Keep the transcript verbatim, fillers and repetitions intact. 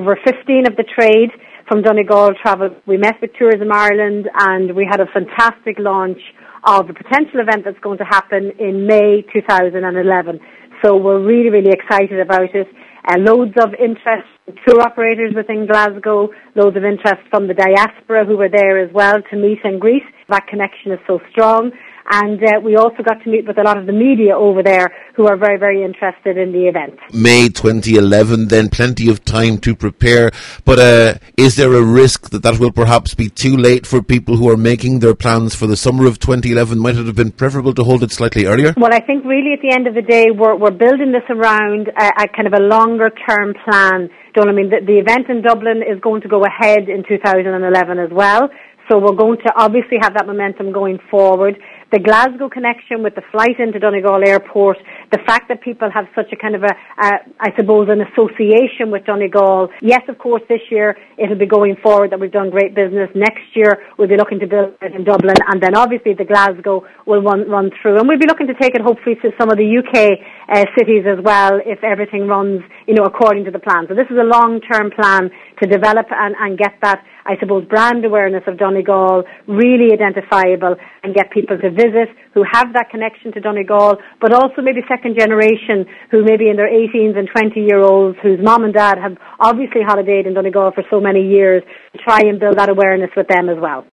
over fifteen of the trade from Donegal travelled. We met with Tourism Ireland and we had a fantastic launch of a potential event that's going to happen in May two thousand eleven. So we're really, really excited about it. Uh, loads of interest from tour operators within Glasgow, loads of interest from the diaspora who were there as well to meet and greet. That connection is so strong. And uh, we also got to meet with a lot of the media over there who are very, very interested in the event. May twenty eleven, then plenty of time to prepare. But uh, is there a risk that that will perhaps be too late for people who are making their plans for the summer of twenty eleven? Might it have been preferable to hold it slightly earlier? Well, I think really at the end of the day, we're, we're building this around a, a kind of a longer-term plan. Don't I mean, the, the event in Dublin is going to go ahead in two thousand eleven as well. So we're going to obviously have that momentum going forward. The Glasgow connection with the flight into Donegal Airport, the fact that people have such a kind of a, a, I suppose, an association with Donegal. Yes, of course, this year it'll be going forward that we've done great business. Next year we'll be looking to build it in Dublin, and then obviously the Glasgow will run, run through. And we'll be looking to take it hopefully to some of the U K uh, cities as well if everything runs, you know, according to the plan. So this is a long-term plan to develop and, and get that, I suppose, brand awareness of Donegal really identifiable and get people to visit who have that connection to Donegal, but also maybe second generation who maybe in their eighteens and twenty year olds whose mom and dad have obviously holidayed in Donegal for so many years, to try and build that awareness with them as well.